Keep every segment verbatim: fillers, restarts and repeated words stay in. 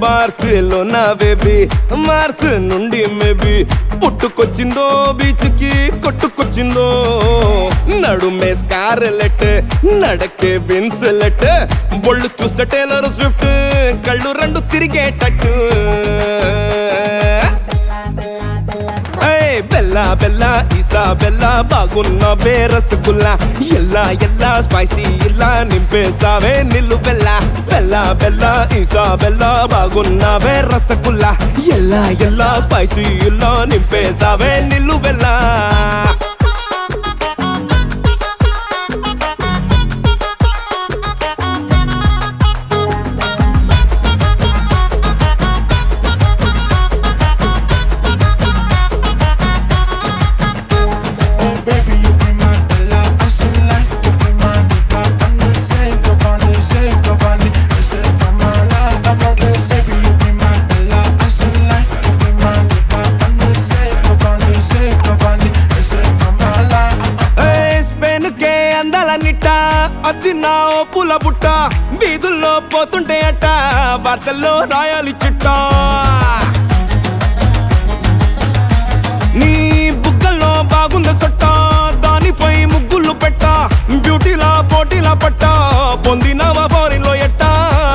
Barcelona baby Mars నుండి maybe పుట్టుకొచ్చిందో beach కి కొట్టుకొచ్చిందో నడుమే స్కార్లెట్ నడకే విన్సెలెట్ బొళ్ళు చూస్తే టేలర్ స్విఫ్ట్ కళ్ళు రెండు తిరిగేటట్టు బెల్లా బెల్లా ఈసా బెల్లా బాగున్న బే రసగుల్లా ఎల్లా ఎల్లా స్పైసీ ఇలా నింపేసావే నిల్లు బెల్లా బెల్లా బెల్లా ఈసా బెల్లా బాగున్న బే రసగుల్లా ఎల్లా ఎల్లా స్పైసీ ఇలా నింపేసావే నిల్లు బెల్లా అది నా పూల బుట్ట బీదుల్లో పోతుంటే అట్ట వార్తల్లో రాయాలి చిట్ట నీ బుగ్గల్లో బాగుంది సొట్ట దానిపై ముగ్గులు పెట్ట బ్యూటీలా పోటీలా పట్ట పొందినవా బోరిలో ఎట్ట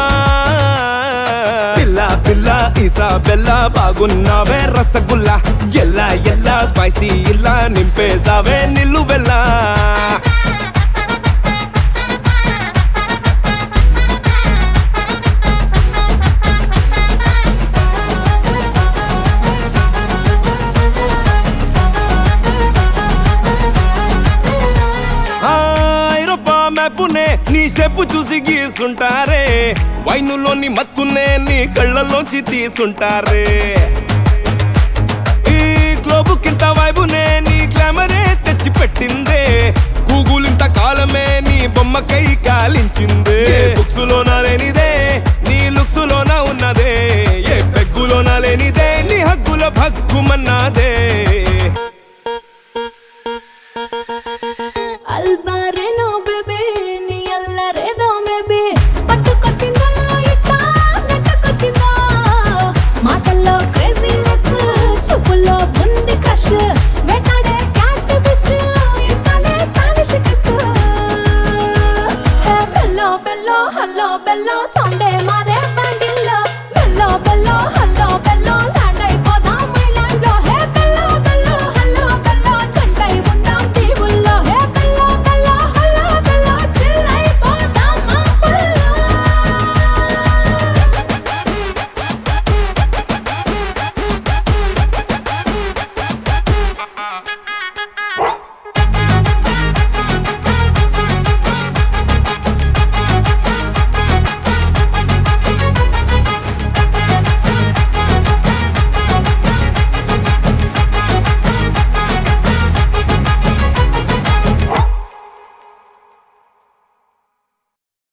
పిల్ల పిల్ల ఈసా బెల్లా బాగున్నావే రసగుల్లా ఎల్లా ఎల్లా స్పైసీ ఇలా నింపేసావే నిల్లు బెల్లా నీ చెప్పు చూసి గీసుంటారే వైనులోని మత్తునే నీ కళ్ళలోంచి తీసుంటారే ఈ గ్లోబు కింత వైబునే నీ గ్లామరే తెచ్చి పెట్టిందే గూగులింత కాలమే నీ బొమ్మకై కాలించిందే బుక్స్ లోన లేనిదే నీ లుక్స్ లోన ఉన్నదే ఏ పెగ్గులోన లేనిదే నీ హగ్గుల భగ్గుమన్నాదే Hello,